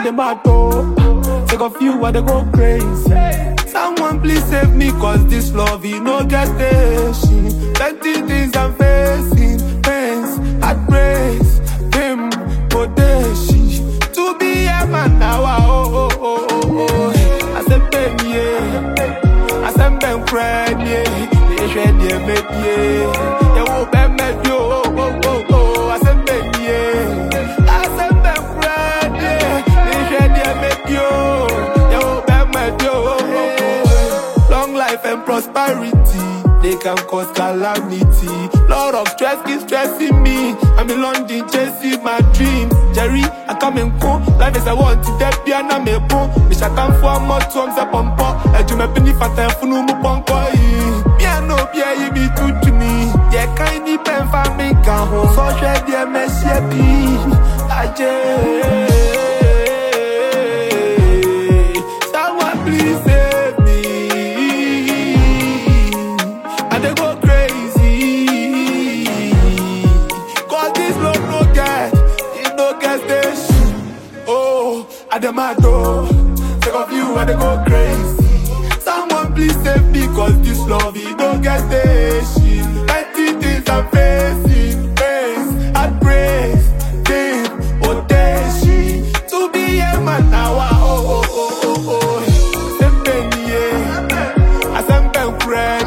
I dem mad oh. Take of you, I dey go crazy. Someone please save me, cause this love, you no get station. Plenty things I'm facing, pains, heartbreaks, pain, potential. To be a man now, I said pen, yeah. I said pen friend, yeah. They shred, yeah, make, yeah. You won't be met, yo, I said pen, yeah. I said pen friend, yeah. They shred, yeah, make, yo. You won't be met, yo. Long life and prosperity, they can cause calamity. Lot of stress keeps stressing me. I'm in London chasing my dreams. Jerry, I come and go. Life is a want to death, and I'm a bone. Wish I come for more times up on pop. I do my penny for time for no more punk. Yeah, no, yeah, you be good to me. Yeah, kind of pen for me, can hold. So, shred, yeah, mess, yeah, be. Someone please save me. I dey go crazy. Cause this love no get, it no get station. Oh, I dey mad oh. Take of you, I dey go crazy. Someone please save me, cause this love, it no get station. 90 things I'm facing, pains, heartbreaks, pain, potential. To be a man now, Same pen, yeah. I send pen friend,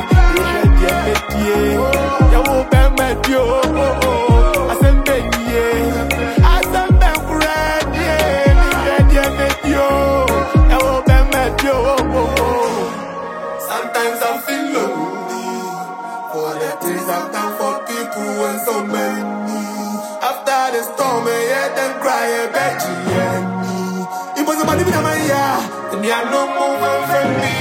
yeah. You won't be met, yo. I send pen, yeah. I send pen friend, yeah. Met, yo. You won't be met, yo. Sometimes I feel lonely for the things I've done for people and so many. After the storm, I hear them cry, I bet you, yeah. Impossible living in my yard, and me I no more friendly.